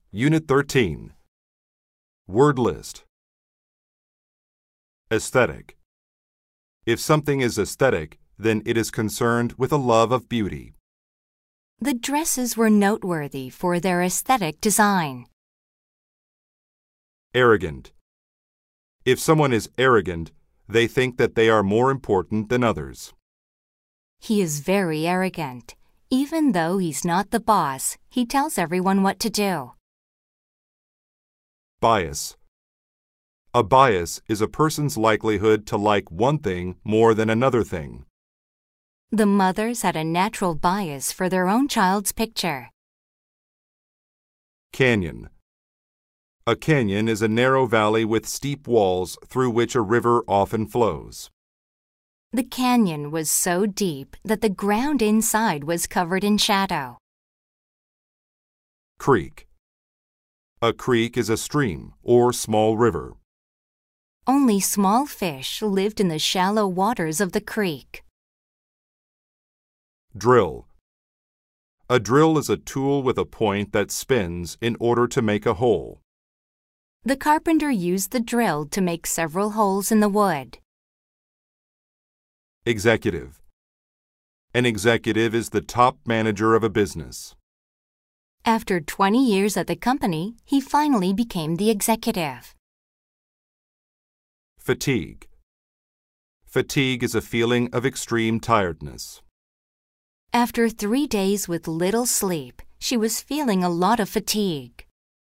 Unit 13. Word list. Aesthetic. If something is aesthetic, then it is concerned with a love of beauty. The dresses were noteworthy for their aesthetic design. Arrogant. If someone is arrogant, they think that they are more important than others. He is very arrogant. Even though he's not the boss, he tells everyone what to do. Bias. A bias is a person's likelihood to like one thing more than another thing. The mothers had a natural bias for their own child's picture. Canyon. A canyon is a narrow valley with steep walls through which a river often flows. The canyon was so deep that the ground inside was covered in shadow. Creek. A creek is a stream or small river. Only small fish lived in the shallow waters of the creek. Drill. A drill is a tool with a point that spins in order to make a hole. The carpenter used the drill to make several holes in the wood. Executive. An executive is the top manager of a business. After 20 years at the company, he finally became the executive. Fatigue. Fatigue is a feeling of extreme tiredness. After 3 days with little sleep, she was feeling a lot of fatigue.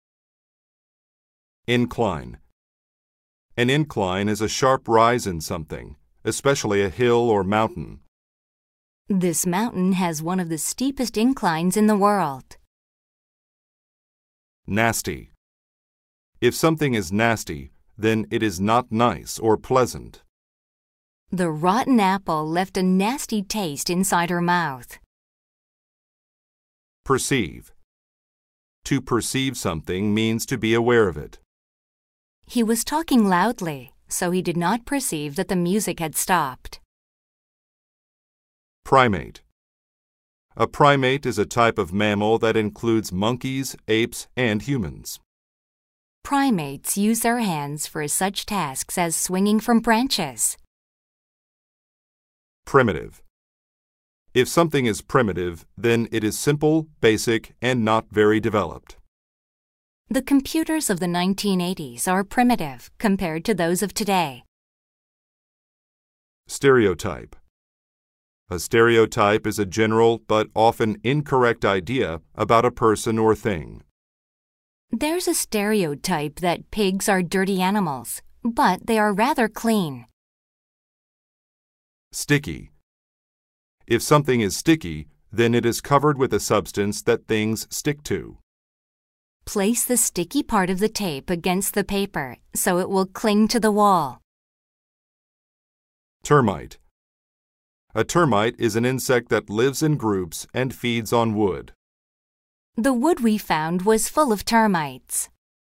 Incline. An incline is a sharp rise in something, especially a hill or mountain. This mountain has one of the steepest inclines in the world. Nasty. If something is nasty, then it is not nice or pleasant. The rotten apple left a nasty taste inside her mouth. Perceive. To perceive something means to be aware of it. He was talking loudly, so he did not perceive that the music had stopped. Primate. A primate is a type of mammal that includes monkeys, apes, and humans. Primates use their hands for such tasks as swinging from branches. Primitive. If something is primitive, then it is simple, basic, and not very developed. The computers of the 1980s are primitive compared to those of today. Stereotype. A stereotype is a general but often incorrect idea about a person or thing. There's a stereotype that pigs are dirty animals, but they are rather clean. Sticky. If something is sticky, then it is covered with a substance that things stick to. Place the sticky part of the tape against the paper so it will cling to the wall. Termite. A termite is an insect that lives in groups and feeds on wood. The wood we found was full of termites.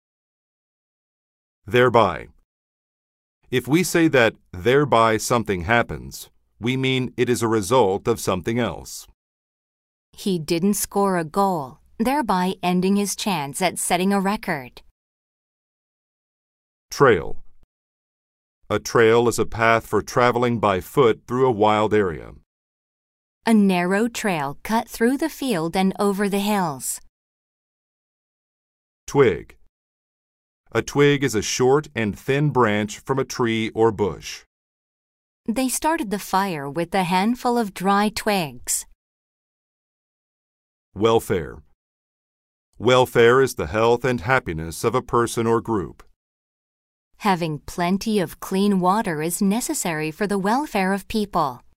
Thereby. If we say that thereby something happens, we mean it is a result of something else. He didn't score a goal, thereby ending his chance at setting a record. Trail. A trail is a path for traveling by foot through a wild area. A narrow trail cut through the field and over the hills. Twig. A twig is a short and thin branch from a tree or bush. They started the fire with a handful of dry twigs. Welfare. Welfare is the health and happiness of a person or group. Having plenty of clean water is necessary for the welfare of people.